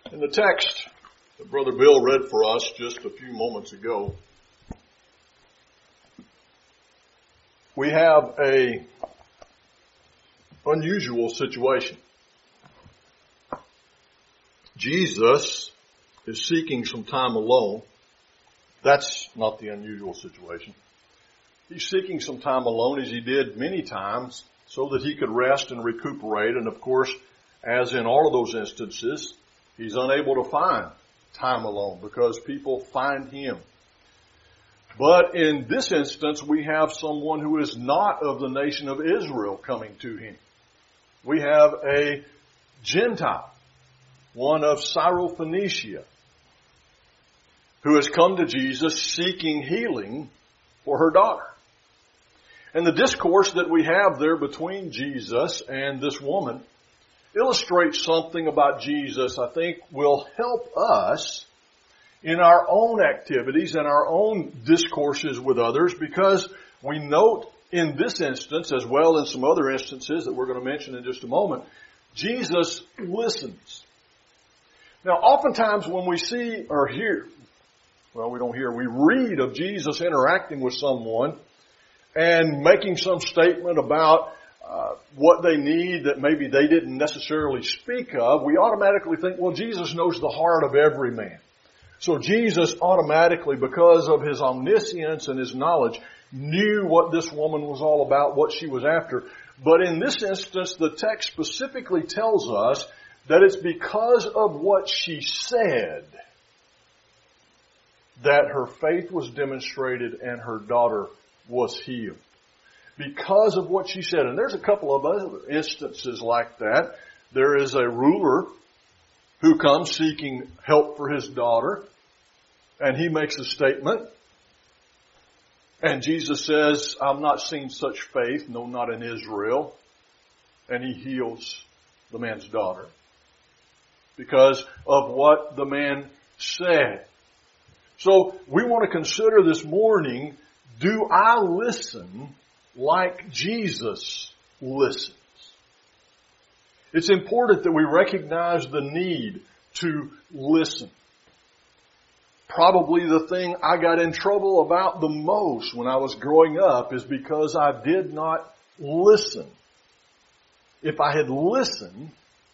In the text that Brother Bill read for us just a few moments ago, we have a unusual situation. Jesus is seeking some time alone. That's not the unusual situation. He's seeking some time alone, as he did many times, so that he could rest and recuperate. And of course, as in all of those instances, he's unable to find time alone because people find him. But in this instance, we have someone who is not of the nation of Israel coming to him. We have a Gentile, one of Syrophoenicia, who has come to Jesus seeking healing for her daughter. And the discourse that we have there between Jesus and this woman illustrates something about Jesus I think will help us in our own activities and our own discourses with others, because we note in this instance, as well as some other instances that we're going to mention in just a moment, Jesus listens. Now, oftentimes when we see or hear, well, we don't hear, we read of Jesus interacting with someone and making some statement about what they need that maybe they didn't necessarily speak of, we automatically think, well, Jesus knows the heart of every man. So Jesus automatically, because of his omniscience and his knowledge, knew what this woman was all about, what she was after. But in this instance, the text specifically tells us that it's because of what she said that her faith was demonstrated and her daughter was healed. Because of what she said. And there's a couple of other instances like that. There is a ruler who comes seeking help for his daughter, and he makes a statement. And Jesus says, I've not seen such faith, no, not in Israel. And he heals the man's daughter because of what the man said. So we want to consider this morning, do I listen like Jesus listens? It's important that we recognize the need to listen. Probably the thing I got in trouble about the most when I was growing up is because I did not listen. If I had listened,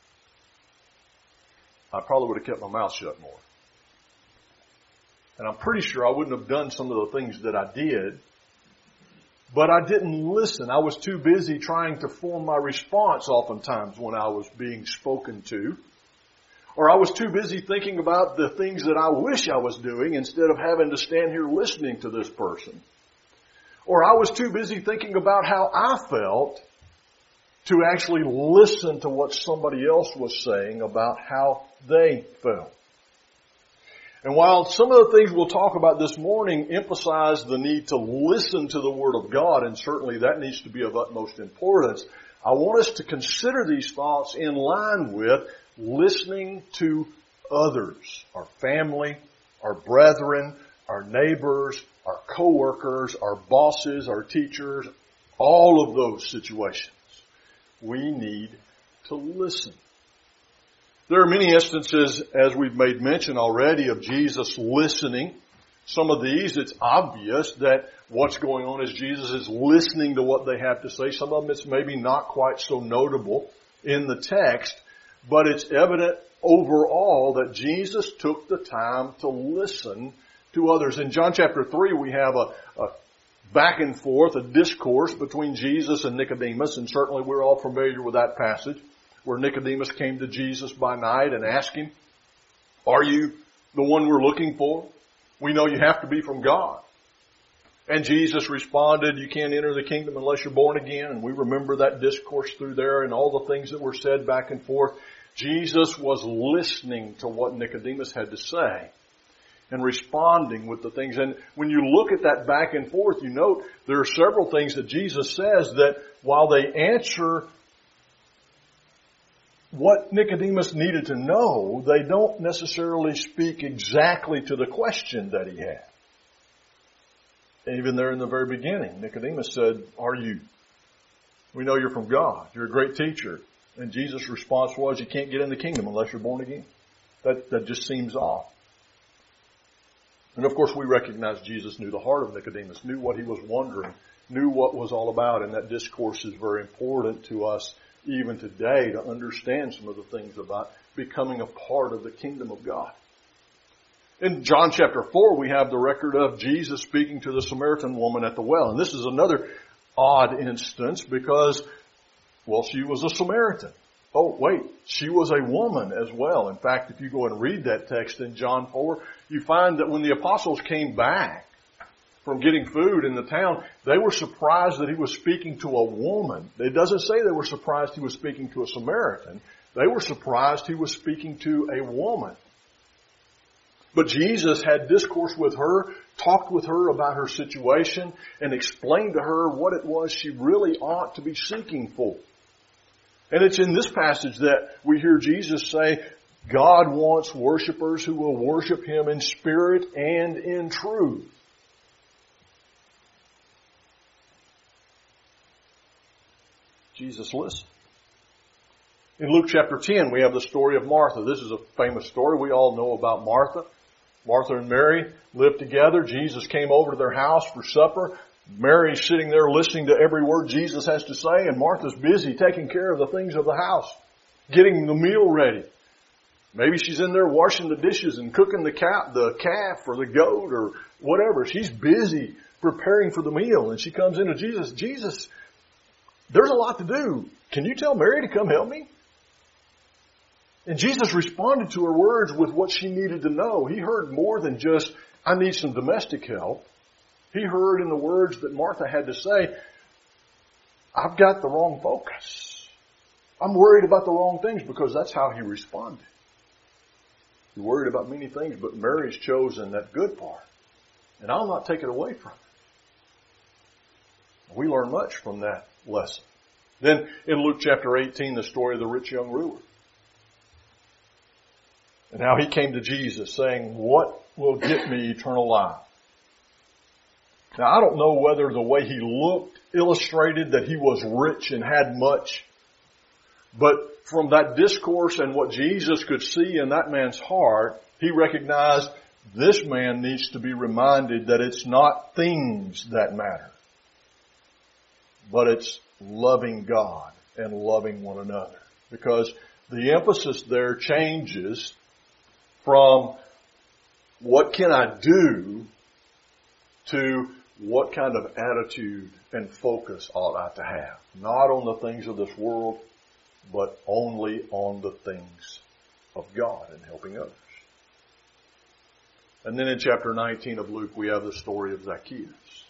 I probably would have kept my mouth shut more. And I'm pretty sure I wouldn't have done some of the things that I did. But I didn't listen. I was too busy trying to form my response oftentimes when I was being spoken to. Or I was too busy thinking about the things that I wish I was doing instead of having to stand here listening to this person. Or I was too busy thinking about how I felt to actually listen to what somebody else was saying about how they felt. And while some of the things we'll talk about this morning emphasize the need to listen to the Word of God, and certainly that needs to be of utmost importance, I want us to consider these thoughts in line with listening to others, our family, our brethren, our neighbors, our co-workers, our bosses, our teachers, all of those situations. We need to listen. There are many instances, as we've made mention already, of Jesus listening. Some of these, it's obvious that what's going on is Jesus is listening to what they have to say. Some of them, it's maybe not quite so notable in the text, but it's evident overall that Jesus took the time to listen to others. In John chapter 3, we have a back and forth, a discourse between Jesus and Nicodemus, and certainly we're all familiar with that passage, where Nicodemus came to Jesus by night and asked him, are you the one we're looking for? We know you have to be from God. And Jesus responded, you can't enter the kingdom unless you're born again. And we remember that discourse through there and all the things that were said back and forth. Jesus was listening to what Nicodemus had to say and responding with the things. And when you look at that back and forth, you note there are several things that Jesus says that while they answer what Nicodemus needed to know, they don't necessarily speak exactly to the question that he had. Even there in the very beginning, Nicodemus said, are you? We know you're from God. You're a great teacher. And Jesus' response was, you can't get in the kingdom unless you're born again. That just seems off. And of course we recognize Jesus knew the heart of Nicodemus, knew what he was wondering, knew what was all about, and that discourse is very important to us even today to understand some of the things about becoming a part of the kingdom of God. In John chapter 4, we have the record of Jesus speaking to the Samaritan woman at the well. And this is another odd instance because, well, she was a Samaritan. Oh, wait, she was a woman as well. In fact, if you go and read that text in John 4, you find that when the apostles came back from getting food in the town, they were surprised that he was speaking to a woman. It doesn't say they were surprised he was speaking to a Samaritan. They were surprised he was speaking to a woman. But Jesus had discourse with her, talked with her about her situation, and explained to her what it was she really ought to be seeking for. And it's in this passage that we hear Jesus say, God wants worshipers who will worship Him in spirit and in truth. Jesus listened. In Luke chapter 10, we have the story of Martha. This is a famous story. We all know about Martha. Martha and Mary lived together. Jesus came over to their house for supper. Mary's sitting there listening to every word Jesus has to say, and Martha's busy taking care of the things of the house, getting the meal ready. Maybe she's in there washing the dishes and cooking the calf or the goat or whatever. She's busy preparing for the meal, and she comes into Jesus. Jesus, there's a lot to do. Can you tell Mary to come help me? And Jesus responded to her words with what she needed to know. He heard more than just, I need some domestic help. He heard in the words that Martha had to say, I've got the wrong focus. I'm worried about the wrong things, because that's how he responded. You're worried about many things, but Mary's chosen that good part. And I'll not take it away from her. We learn much from that lesson. Then in Luke chapter 18, the story of the rich young ruler. And how he came to Jesus saying, what will get me eternal life? Now, I don't know whether the way he looked illustrated that he was rich and had much, but from that discourse and what Jesus could see in that man's heart, he recognized this man needs to be reminded that it's not things that matter, but it's loving God and loving one another. Because the emphasis there changes from what can I do to what kind of attitude and focus ought I to have. Not on the things of this world, but only on the things of God and helping others. And then in chapter 19 of Luke, we have the story of Zacchaeus.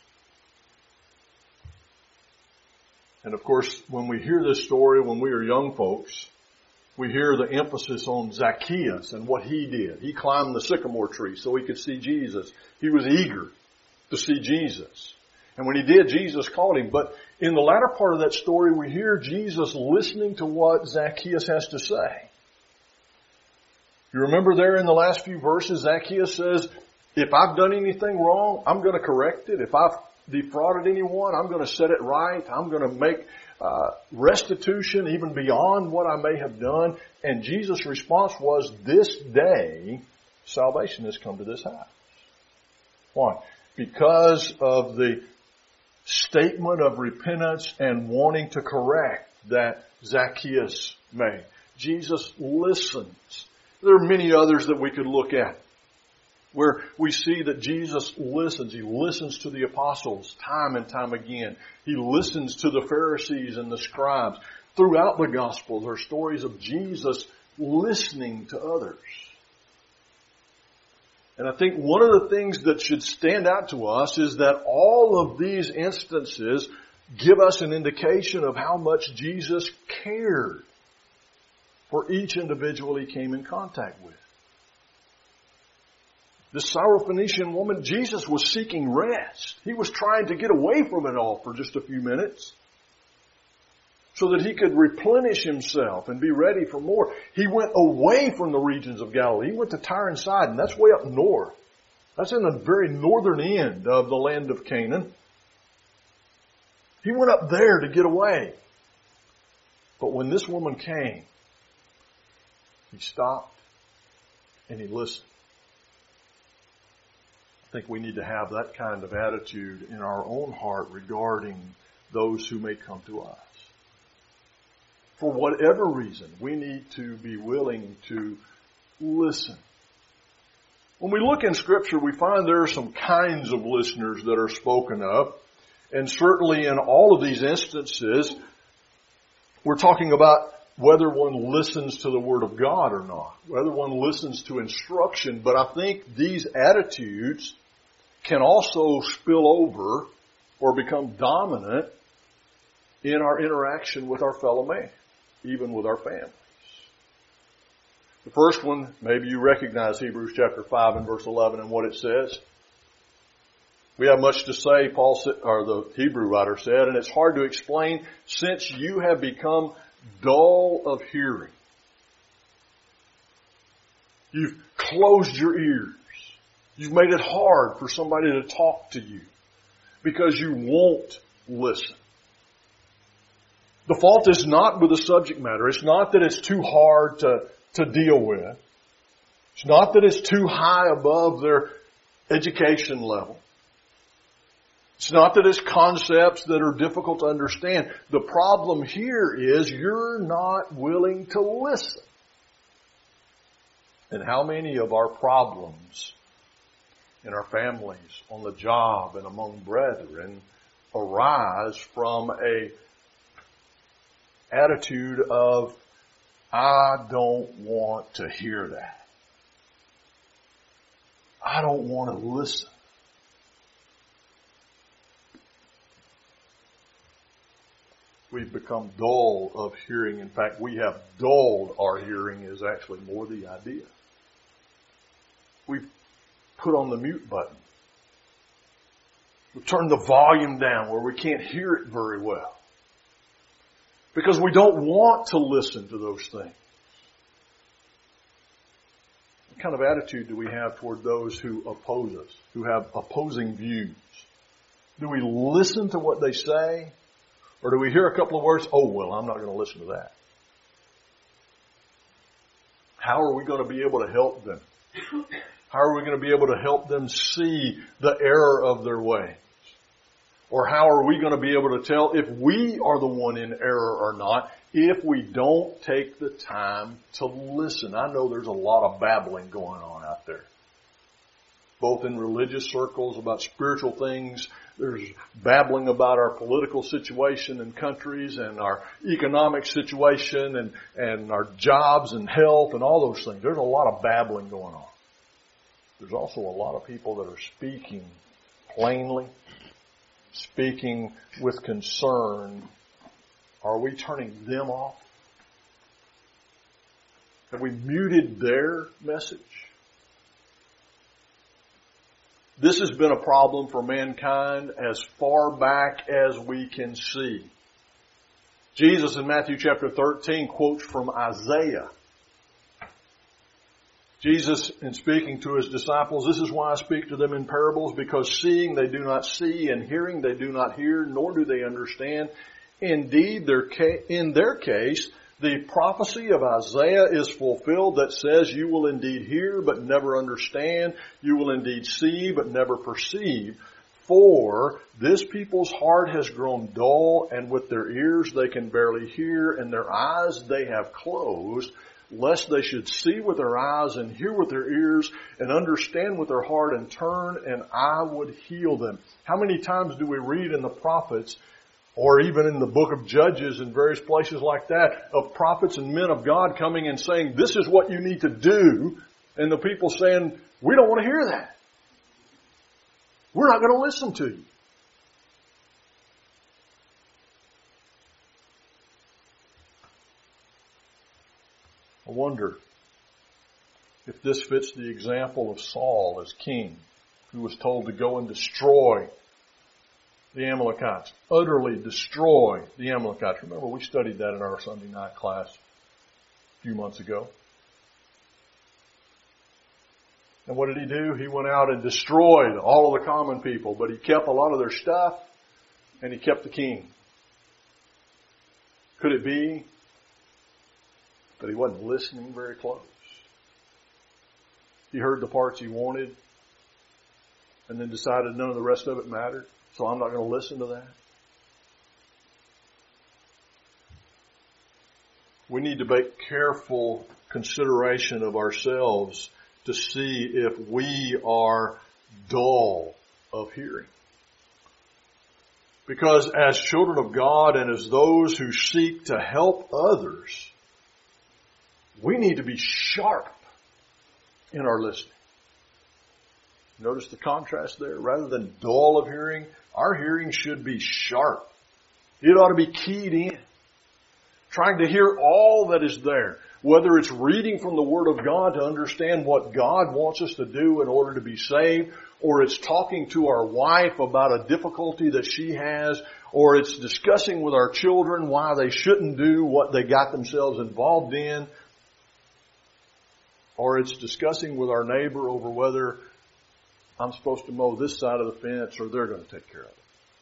And of course, when we hear this story, when we are young folks, we hear the emphasis on Zacchaeus and what he did. He climbed the sycamore tree so he could see Jesus. He was eager to see Jesus. And when he did, Jesus called him. But in the latter part of that story, we hear Jesus listening to what Zacchaeus has to say. You remember there in the last few verses, Zacchaeus says, if I've done anything wrong, I'm going to correct it. If I've defrauded anyone, I'm going to set it right. I'm going to make restitution even beyond what I may have done. And Jesus' response was, this day, salvation has come to this house. Why? Because of the statement of repentance and wanting to correct that Zacchaeus made. Jesus listens. There are many others that we could look at where we see that Jesus listens. He listens to the apostles time and time again. He listens to the Pharisees and the scribes. Throughout the Gospels are stories of Jesus listening to others. And I think one of the things that should stand out to us is that all of these instances give us an indication of how much Jesus cared for each individual he came in contact with. This Syrophoenician woman, Jesus was seeking rest. He was trying to get away from it all for just a few minutes so that he could replenish himself and be ready for more. He went away from the regions of Galilee. He went to Tyre and Sidon. That's way up north. That's in the very northern end of the land of Canaan. He went up there to get away. But when this woman came, he stopped and he listened. I think we need to have that kind of attitude in our own heart regarding those who may come to us. For whatever reason, we need to be willing to listen. When we look in Scripture, we find there are some kinds of listeners that are spoken of. And certainly in all of these instances, we're talking about whether one listens to the Word of God or not, whether one listens to instruction. But I think these attitudes can also spill over or become dominant in our interaction with our fellow man, even with our families. The first one, maybe you recognize Hebrews chapter 5 and verse 11 and what it says. We have much to say, Paul said, or the Hebrew writer said, and it's hard to explain since you have become dull of hearing. You've closed your ears. You've made it hard for somebody to talk to you because you won't listen. The fault is not with the subject matter. It's not that it's too hard to deal with. It's not that it's too high above their education level. It's not that it's concepts that are difficult to understand. The problem here is you're not willing to listen. And how many of our problems in our families, on the job, and among brethren arise from a attitude of, I don't want to hear that. I don't want to listen. We've become dull of hearing. In fact, we have dulled our hearing is actually more the idea. We've put on the mute button. We've turned the volume down where we can't hear it very well. Because we don't want to listen to those things. What kind of attitude do we have toward those who oppose us, who have opposing views? Do we listen to what they say? Or do we hear a couple of words, oh, well, I'm not going to listen to that? How are we going to be able to help them? How are we going to be able to help them see the error of their ways? Or how are we going to be able to tell if we are the one in error or not if we don't take the time to listen? I know there's a lot of babbling going on out there, both in religious circles about spiritual things. There's babbling about our political situation in countries and our economic situation and our jobs and health and all those things. There's a lot of babbling going on. There's also a lot of people that are speaking plainly, speaking with concern. Are we turning them off? Have we muted their message? This has been a problem for mankind as far back as we can see. Jesus in Matthew chapter 13 quotes from Isaiah. Jesus, in speaking to his disciples, this is why I speak to them in parables, because seeing they do not see, and hearing they do not hear, nor do they understand. Indeed, in their case, the prophecy of Isaiah is fulfilled that says, you will indeed hear, but never understand. You will indeed see, but never perceive. For this people's heart has grown dull, and with their ears they can barely hear, and their eyes they have closed, lest they should see with their eyes and hear with their ears and understand with their heart and turn, and I would heal them. How many times do we read in the prophets, or even in the book of Judges and various places like that, of prophets and men of God coming and saying, this is what you need to do, and the people saying, we don't want to hear that. We're not going to listen to you. I wonder if this fits the example of Saul as king, who was told to go and destroy the Amalekites, utterly destroy the Amalekites. Remember, we studied that in our Sunday night class a few months ago. And what did he do? He went out and destroyed all of the common people, but he kept a lot of their stuff, and he kept the king. Could it be that he wasn't listening very close? He heard the parts he wanted and then decided none of the rest of it mattered, so I'm not going to listen to that. We need to make careful consideration of ourselves to see if we are dull of hearing. Because as children of God and as those who seek to help others, we need to be sharp in our listening. Notice the contrast there. Rather than dull of hearing, our hearing should be sharp. It ought to be keyed in, trying to hear all that is there. Whether it's reading from the Word of God to understand what God wants us to do in order to be saved, or it's talking to our wife about a difficulty that she has, or it's discussing with our children why they shouldn't do what they got themselves involved in, or it's discussing with our neighbor over whether I'm supposed to mow this side of the fence or they're going to take care of it.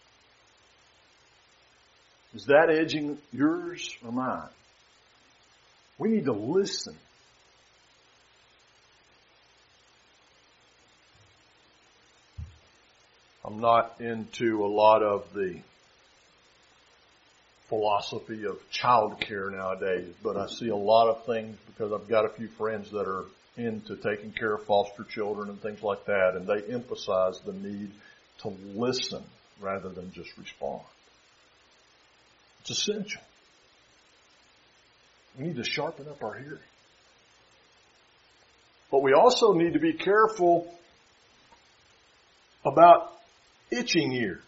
Is that edging yours or mine? We need to listen. I'm not into a lot of the philosophy of child care nowadays, but I see a lot of things because I've got a few friends that are into taking care of foster children and things like that, and they emphasize the need to listen rather than just respond. It's essential. We need to sharpen up our hearing. But we also need to be careful about itching ears.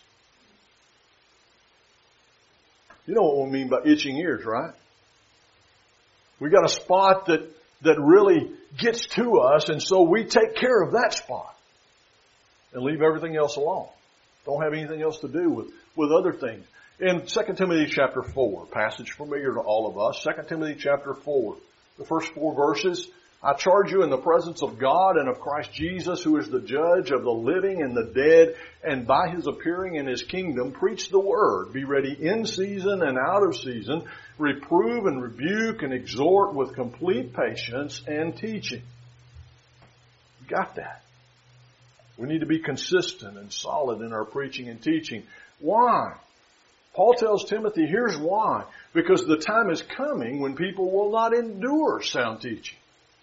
You know what we mean by itching ears, right? We got a spot that really gets to us, and so we take care of that spot and leave everything else alone. Don't have anything else to do with other things. In 2 Timothy chapter 4, passage familiar to all of us, 2 Timothy chapter 4, the first 4 verses, I charge you in the presence of God and of Christ Jesus, who is the judge of the living and the dead, and by his appearing in his kingdom, preach the word. Be ready in season and out of season. Reprove and rebuke and exhort with complete patience and teaching. You got that? We need to be consistent and solid in our preaching and teaching. Why? Paul tells Timothy, here's why. Because the time is coming when people will not endure sound teaching.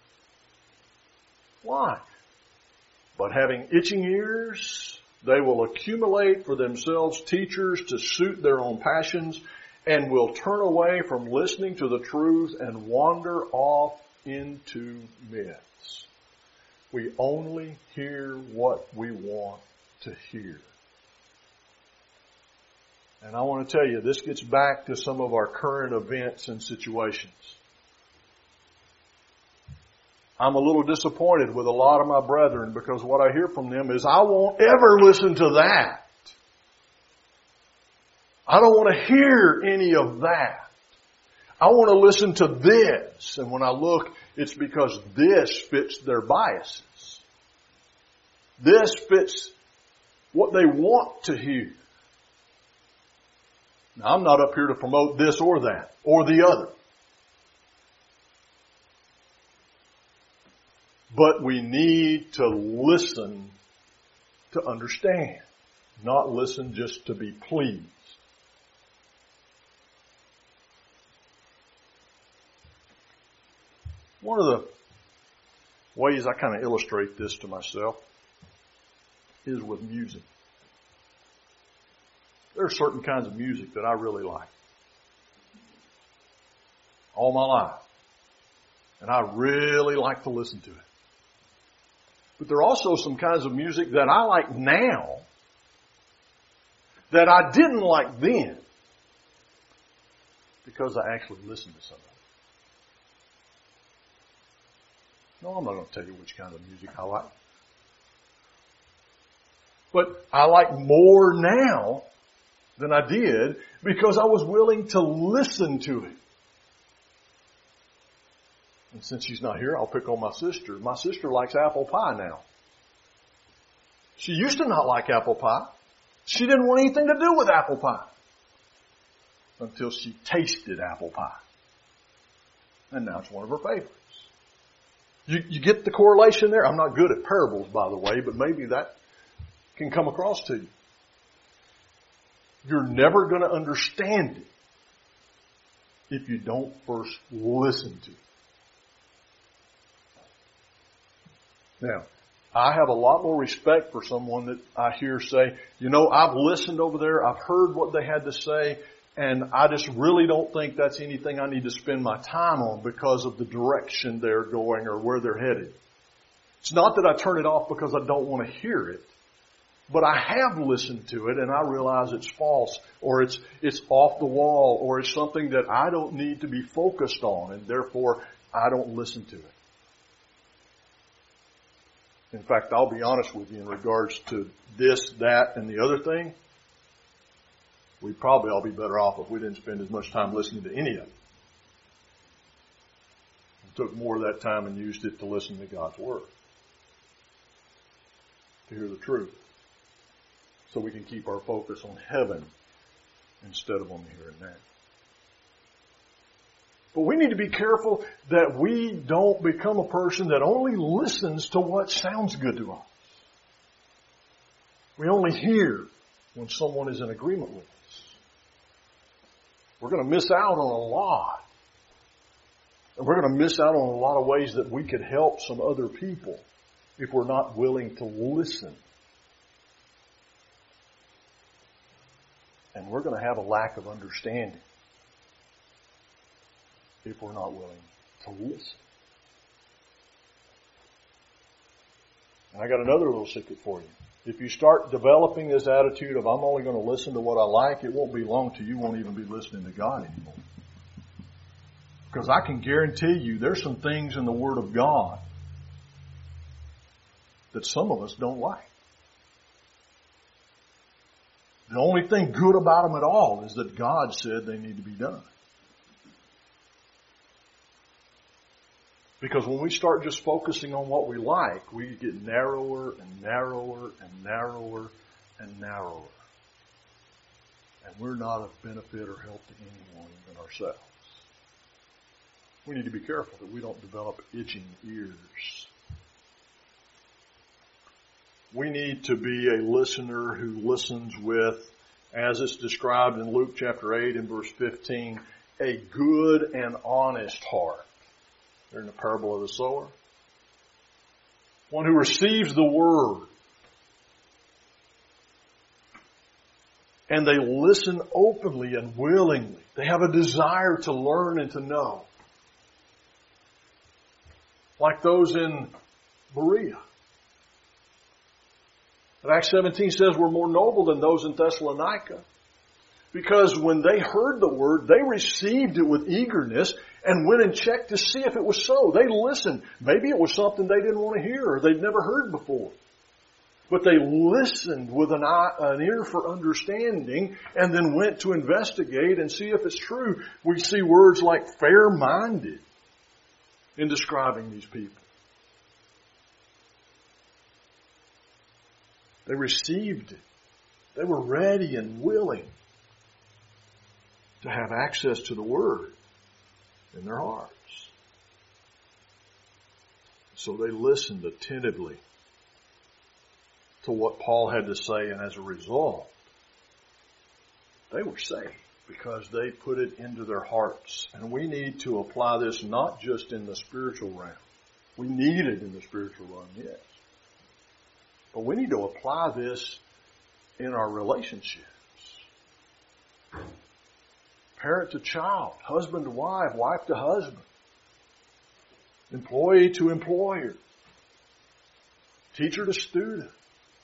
Why? But having itching ears, they will accumulate for themselves teachers to suit their own passions and will turn away from listening to the truth and wander off into myths. We only hear what we want to hear. And I want to tell you, this gets back to some of our current events and situations. I'm a little disappointed with a lot of my brethren because what I hear from them is, I won't ever listen to that. I don't want to hear any of that. I want to listen to this. And when I look, it's because this fits their biases. This fits what they want to hear. Now, I'm not up here to promote this or that or the other. But we need to listen to understand, not listen just to be pleased. One of the ways I kind of illustrate this to myself is with music. There are certain kinds of music that I really like. All my life. And I really like to listen to it. But there are also some kinds of music that I like now that I didn't like then because I actually listened to some of it. No, I'm not going to tell you which kind of music I like. But I like more now than I did because I was willing to listen to it. And since she's not here, I'll pick on my sister. My sister likes apple pie now. She used to not like apple pie. She didn't want anything to do with apple pie until she tasted apple pie. And now it's one of her favorites. You get the correlation there? I'm not good at parables, by the way, but maybe that can come across to you. You're never going to understand it if you don't first listen to it. Now, I have a lot more respect for someone that I hear say, I've listened over there, I've heard what they had to say, and I just really don't think that's anything I need to spend my time on because of the direction they're going or where they're headed. It's not that I turn it off because I don't want to hear it, but I have listened to it and I realize it's false or it's off the wall or it's something that I don't need to be focused on, and therefore I don't listen to it. In fact, I'll be honest with you in regards to this, that, and the other thing. We'd probably all be better off if we didn't spend as much time listening to any of it. We took more of that time and used it to listen to God's Word. To hear the truth. So we can keep our focus on heaven instead of on the here and now. But we need to be careful that we don't become a person that only listens to what sounds good to us. We only hear when someone is in agreement with us. We're going to miss out on a lot. And we're going to miss out on a lot of ways that we could help some other people if we're not willing to listen. And we're going to have a lack of understanding if we're not willing to listen. And I got another little secret for you. If you start developing this attitude of I'm only going to listen to what I like, it won't be long till you won't even be listening to God anymore. Because I can guarantee you there's some things in the Word of God that some of us don't like. The only thing good about them at all is that God said they need to be done. Because when we start just focusing on what we like, we get narrower and narrower and narrower and narrower. And we're not of benefit or help to anyone than ourselves. We need to be careful that we don't develop itching ears. We need to be a listener who listens with, as it's described in Luke chapter 8 and verse 15, a good and honest heart. They're in the parable of the sower. One who receives the word. And they listen openly and willingly. They have a desire to learn and to know. Like those in Berea. But Acts 17 says we're more noble than those in Thessalonica. Because when they heard the word, they received it with eagerness and went and checked to see if it was so. They listened. Maybe it was something they didn't want to hear or they'd never heard before. But they listened with an ear for understanding and then went to investigate and see if it's true. We see words like fair-minded in describing these people. They received it. They were ready and willing to have access to the Word in their hearts. So they listened attentively to what Paul had to say, and as a result, they were saved because they put it into their hearts. And we need to apply this not just in the spiritual realm. We need it in the spiritual realm, yes. But we need to apply this in our relationships. Parent to child, husband to wife, wife to husband, employee to employer, teacher to student.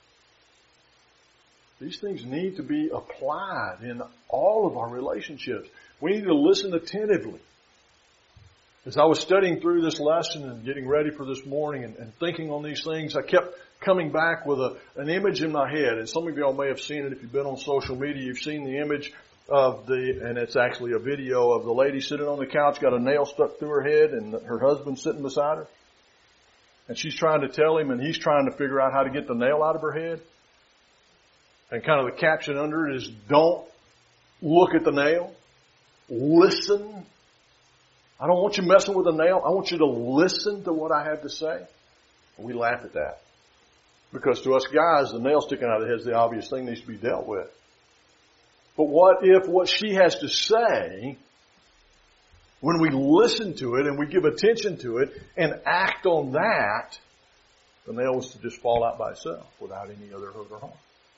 These things need to be applied in all of our relationships. We need to listen attentively. As I was studying through this lesson and getting ready for this morning and thinking on these things, I kept coming back with an image in my head. And some of y'all may have seen it if you've been on social media. You've seen the image and it's actually a video of the lady sitting on the couch, got a nail stuck through her head, and her husband sitting beside her. And she's trying to tell him, and he's trying to figure out how to get the nail out of her head. And kind of the caption under it is, don't look at the nail. Listen I don't want you messing with a nail. I want you to listen to what I have to say. And we laugh at that. Because to us guys, the nail sticking out of the head is the obvious thing that needs to be dealt with. But what if what she has to say, when we listen to it and we give attention to it and act on that, the nail was to just fall out by itself without any other hurt or harm?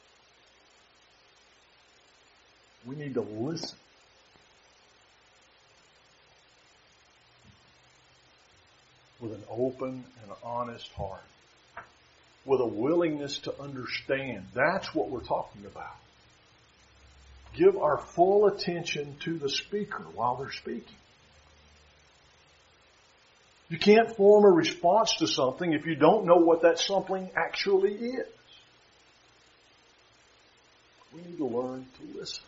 We need to listen. With an open and honest heart. With a willingness to understand. That's what we're talking about. Give our full attention to the speaker while they're speaking. You can't form a response to something if you don't know what that something actually is. We need to learn to listen.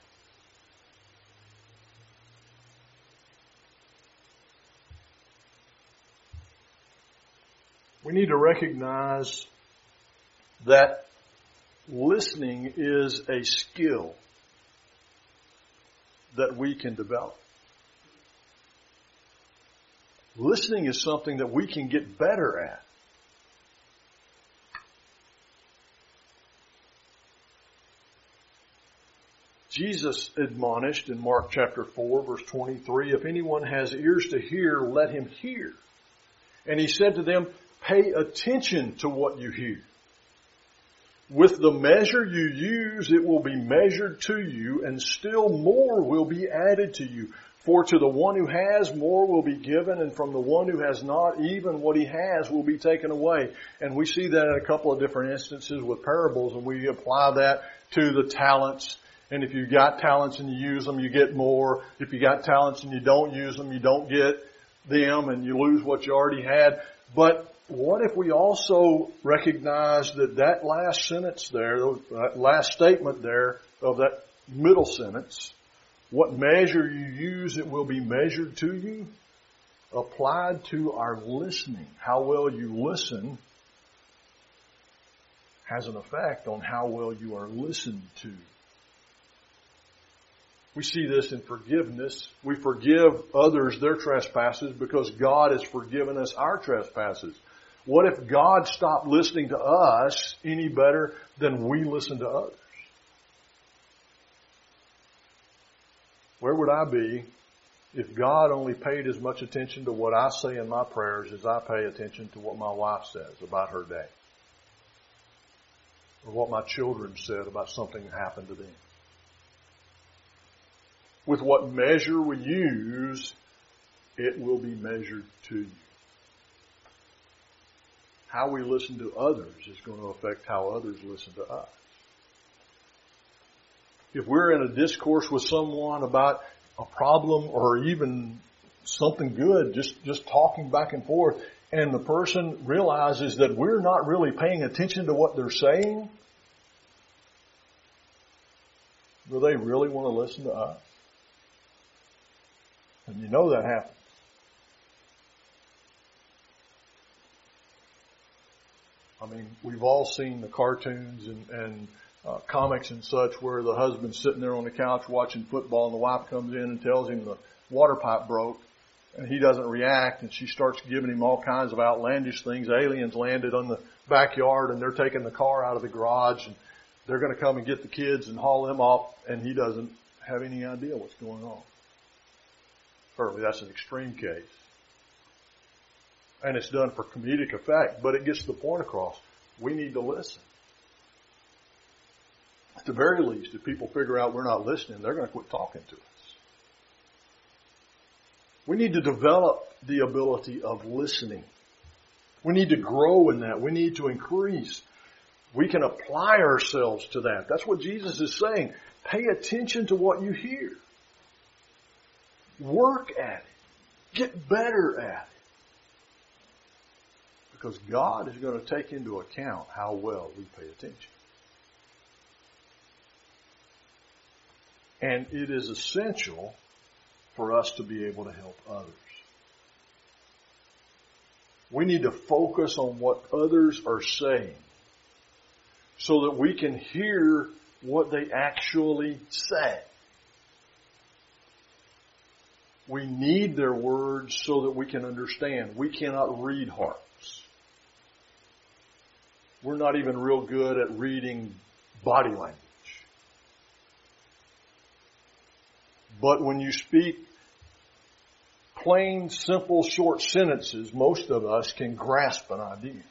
We need to recognize that listening is a skill that we can develop. Listening is something that we can get better at. Jesus admonished in Mark chapter 4, verse 23, if anyone has ears to hear, let him hear. And he said to them, pay attention to what you hear. With the measure you use, it will be measured to you, and still more will be added to you. For to the one who has, more will be given, and from the one who has not, even what he has will be taken away. And we see that in a couple of different instances with parables, and we apply that to the talents. And if you got talents and you use them, you get more. If you got talents and you don't use them, you don't get them, and you lose what you already had. But what if we also recognize that last sentence there, that last statement there of that middle sentence, what measure you use, it will be measured to you, applied to our listening. How well you listen has an effect on how well you are listened to. We see this in forgiveness. We forgive others their trespasses because God has forgiven us our trespasses. What if God stopped listening to us any better than we listen to others? Where would I be if God only paid as much attention to what I say in my prayers as I pay attention to what my wife says about her day? Or what my children said about something that happened to them? With what measure we use, it will be measured to you. How we listen to others is going to affect how others listen to us. If we're in a discourse with someone about a problem or even something good, just talking back and forth, and the person realizes that we're not really paying attention to what they're saying, will they really want to listen to us? And you know that happens. I mean, we've all seen the cartoons and comics and such where the husband's sitting there on the couch watching football and the wife comes in and tells him the water pipe broke and he doesn't react and she starts giving him all kinds of outlandish things. Aliens landed on the backyard and they're taking the car out of the garage and they're going to come and get the kids and haul them off, and he doesn't have any idea what's going on. Certainly that's an extreme case. And it's done for comedic effect, but it gets the point across. We need to listen. At the very least, if people figure out we're not listening, they're going to quit talking to us. We need to develop the ability of listening. We need to grow in that. We need to increase. We can apply ourselves to that. That's what Jesus is saying. Pay attention to what you hear. Work at it. Get better at it. Because God is going to take into account how well we pay attention. And it is essential for us to be able to help others. We need to focus on what others are saying so that we can hear what they actually say. We need their words so that we can understand. We cannot read hearts. We're not even real good at reading body language. But when you speak plain, simple, short sentences, most of us can grasp an idea.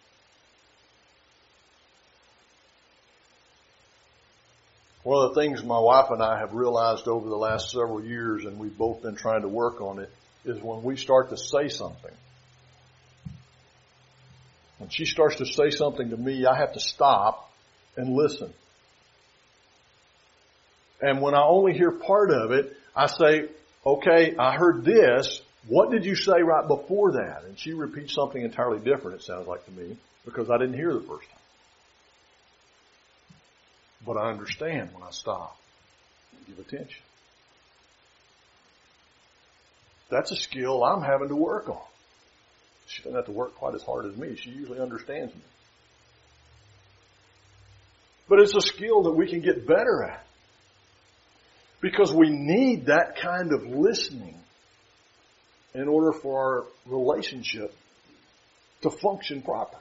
One of the things my wife and I have realized over the last several years, and we've both been trying to work on it, is when we start to say something. When she starts to say something to me, I have to stop and listen. And when I only hear part of it, I say, okay, I heard this. What did you say right before that? And she repeats something entirely different, it sounds like to me, because I didn't hear the first time. But I understand when I stop and give attention. That's a skill I'm having to work on. She doesn't have to work quite as hard as me. She usually understands me. But it's a skill that we can get better at. Because we need that kind of listening in order for our relationship to function properly.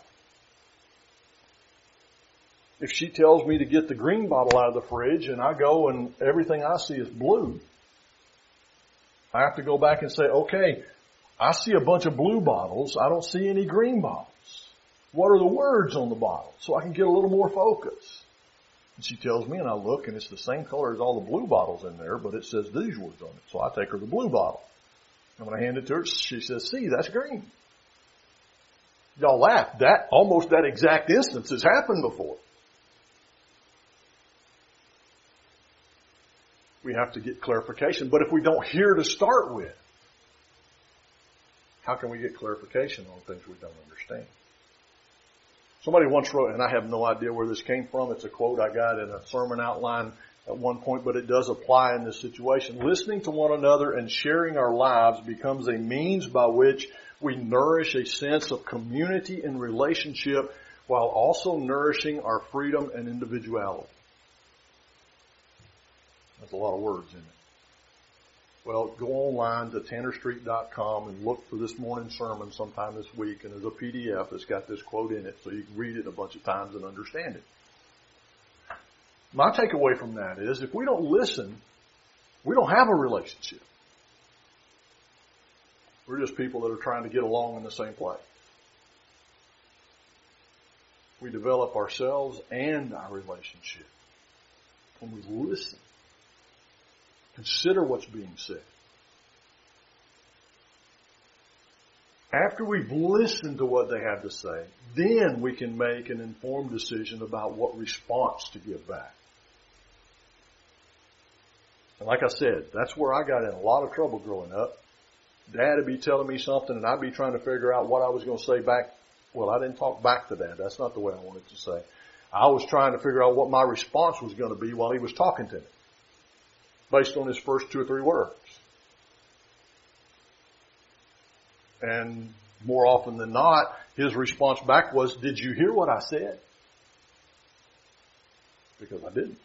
If she tells me to get the green bottle out of the fridge and I go and everything I see is blue, I have to go back and say, okay, I see a bunch of blue bottles. I don't see any green bottles. What are the words on the bottle? So I can get a little more focus. And she tells me and I look and it's the same color as all the blue bottles in there, but it says these words on it. So I take her the blue bottle. And when I hand it to her, she says, see, that's green. Y'all laugh. Almost that exact instance has happened before. We have to get clarification. But if we don't hear to start with, how can we get clarification on things we don't understand? Somebody once wrote, and I have no idea where this came from. It's a quote I got in a sermon outline at one point, but it does apply in this situation. Listening to one another and sharing our lives becomes a means by which we nourish a sense of community and relationship while also nourishing our freedom and individuality. There's a lot of words in it. Well, go online to tannerstreet.com and look for this morning's sermon sometime this week, and there's a PDF that's got this quote in it so you can read it a bunch of times and understand it. My takeaway from that is if we don't listen, we don't have a relationship. We're just people that are trying to get along in the same place. We develop ourselves and our relationship when we listen. Consider what's being said. After we've listened to what they have to say, then we can make an informed decision about what response to give back. And like I said, that's where I got in a lot of trouble growing up. Dad would be telling me something and I'd be trying to figure out what I was going to say back. Well, I didn't talk back to Dad. That's not the way I wanted to say. I was trying to figure out what my response was going to be while he was talking to me, based on his first 2 or 3 words. And more often than not, his response back was, did you hear what I said? Because I didn't.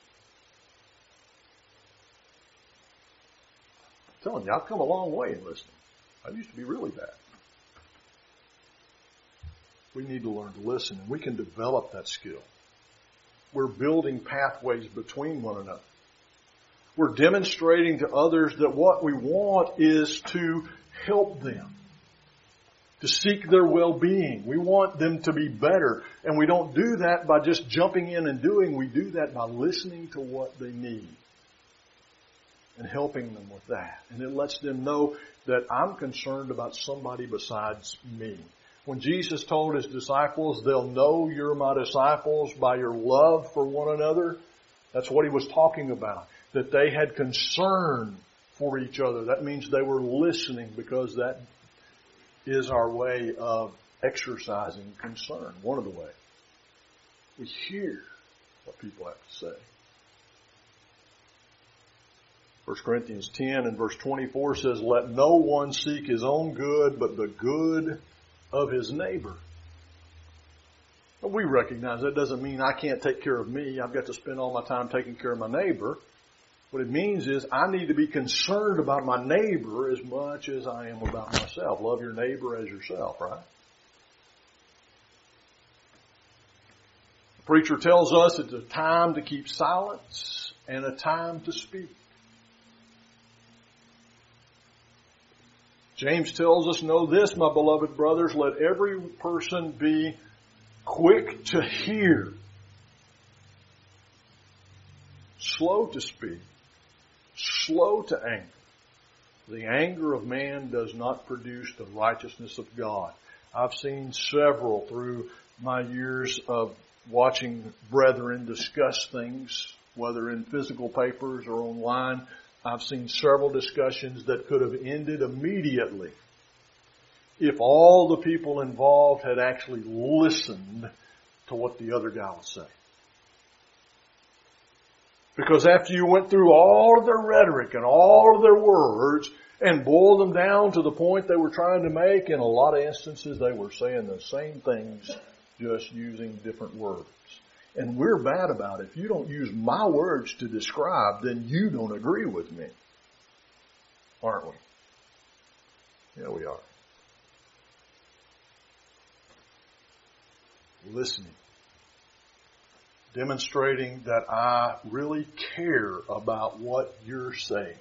I'm telling you, I've come a long way in listening. I used to be really bad. We need to learn to listen, and we can develop that skill. We're building pathways between one another. We're demonstrating to others that what we want is to help them, to seek their well-being. We want them to be better. And we don't do that by just jumping in and doing. We do that by listening to what they need and helping them with that. And it lets them know that I'm concerned about somebody besides me. When Jesus told his disciples, they'll know you're my disciples by your love for one another, that's what he was talking about. That they had concern for each other. That means they were listening, because that is our way of exercising concern. One of the ways. We hear what people have to say. 1 Corinthians 10 and verse 24 says, let no one seek his own good, but the good of his neighbor. But we recognize that doesn't mean I can't take care of me. I've got to spend all my time taking care of my neighbor. What it means is I need to be concerned about my neighbor as much as I am about myself. Love your neighbor as yourself, right? The preacher tells us it's a time to keep silence and a time to speak. James tells us, know this, my beloved brothers, let every person be quick to hear, slow to speak, slow to anger. The anger of man does not produce the righteousness of God. I've seen several through my years of watching brethren discuss things, whether in physical papers or online. I've seen several discussions that could have ended immediately if all the people involved had actually listened to what the other guy was saying. Because after you went through all of their rhetoric and all of their words and boiled them down to the point they were trying to make, in a lot of instances they were saying the same things, just using different words. And we're bad about it. If you don't use my words to describe, then you don't agree with me. Aren't we? Yeah, we are. Listening. Demonstrating that I really care about what you're saying.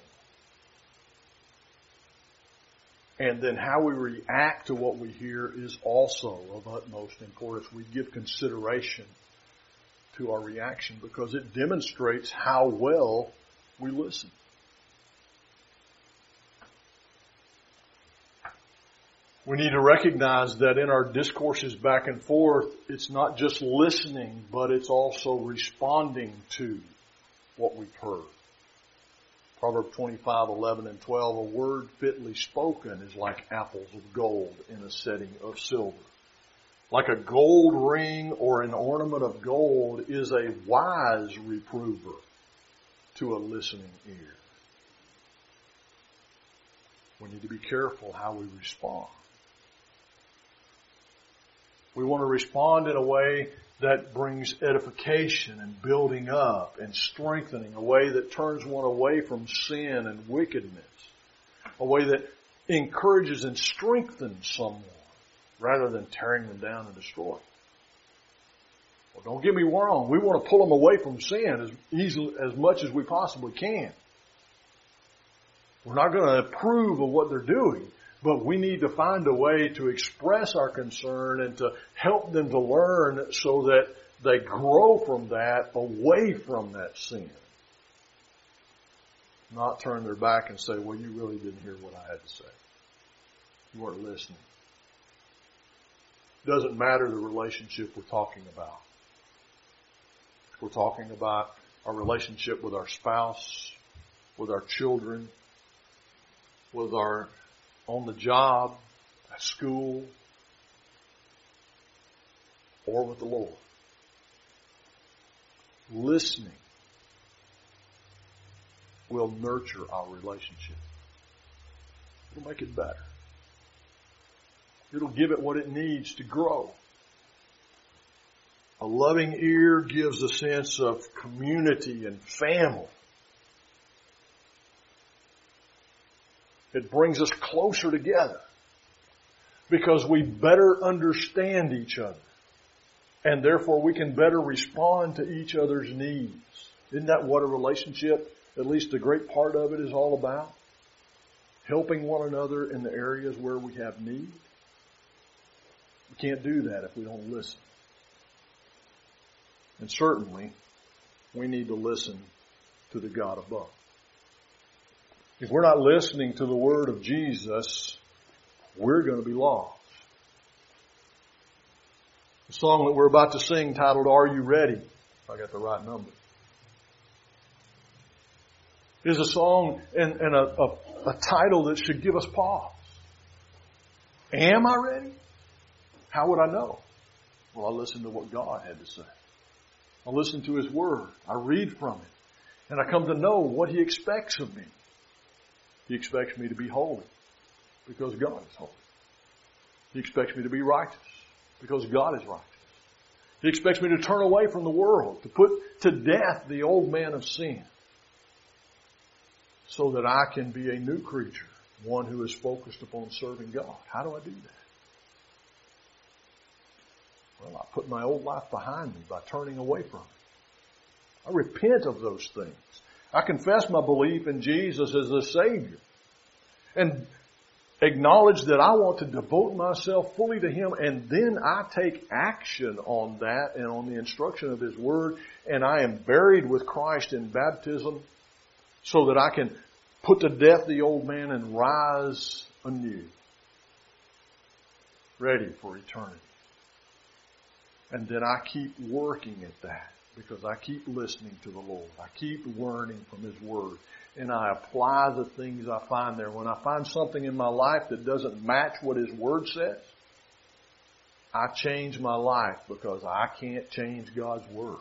And then how we react to what we hear is also of utmost importance. We give consideration to our reaction because it demonstrates how well we listen. We need to recognize that in our discourses back and forth, it's not just listening, but it's also responding to what we've heard. Proverbs 25:11 and 12, a word fitly spoken is like apples of gold in a setting of silver. Like a gold ring or an ornament of gold is a wise reprover to a listening ear. We need to be careful how we respond. We want to respond in a way that brings edification and building up and strengthening, a way that turns one away from sin and wickedness, a way that encourages and strengthens someone, rather than tearing them down and destroying. Well, don't get me wrong. We want to pull them away from sin as much as we possibly can. We're not going to approve of what they're doing, but we need to find a way to express our concern and to help them to learn so that they grow from that, away from that sin. Not turn their back and say, well, you really didn't hear what I had to say. You weren't listening. Doesn't matter the relationship we're talking about. If we're talking about our relationship with our spouse, with our children, with our on the job, at school, or with the Lord. Listening will nurture our relationship. It'll make it better. It'll give it what it needs to grow. A loving ear gives a sense of community and family. It brings us closer together because we better understand each other. And therefore we can better respond to each other's needs. Isn't that what a relationship, at least a great part of it, is all about? Helping one another in the areas where we have need. We can't do that if we don't listen. And certainly, we need to listen to the God above. If we're not listening to the word of Jesus, we're going to be lost. The song that we're about to sing, titled, Are You Ready? If I got the right number, is a song and a title that should give us pause. Am I ready? How would I know? Well, I listen to what God had to say. I listen to His Word. I read from it. And I come to know what He expects of me. He expects me to be holy because God is holy. He expects me to be righteous because God is righteous. He expects me to turn away from the world, to put to death the old man of sin. so that I can be a new creature, one who is focused upon serving God. How do I do that? Well, I put my old life behind me by turning away from it. I repent of those things. I confess my belief in Jesus as a Savior and acknowledge that I want to devote myself fully to Him, and then I take action on that and on the instruction of His Word, and I am buried with Christ in baptism so that I can put to death the old man and rise anew, ready for eternity. And then I keep working at that because I keep listening to the Lord. I keep learning from His Word. And I apply the things I find there. When I find something in my life that doesn't match what His Word says, I change my life because I can't change God's Word.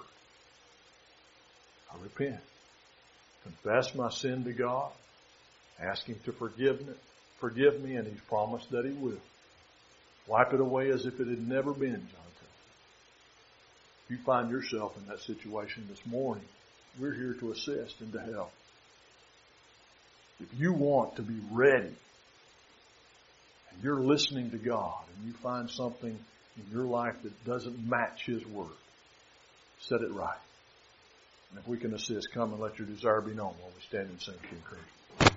I repent. Confess my sin to God. Ask Him to forgive me, and He's promised that He will. Wipe it away as if it had never been, John tells us. If you find yourself in that situation this morning, we're here to assist and to help. If you want to be ready, and you're listening to God, and you find something in your life that doesn't match His Word, set it right. And if we can assist, come and let your desire be known while we stand and sing King Christ.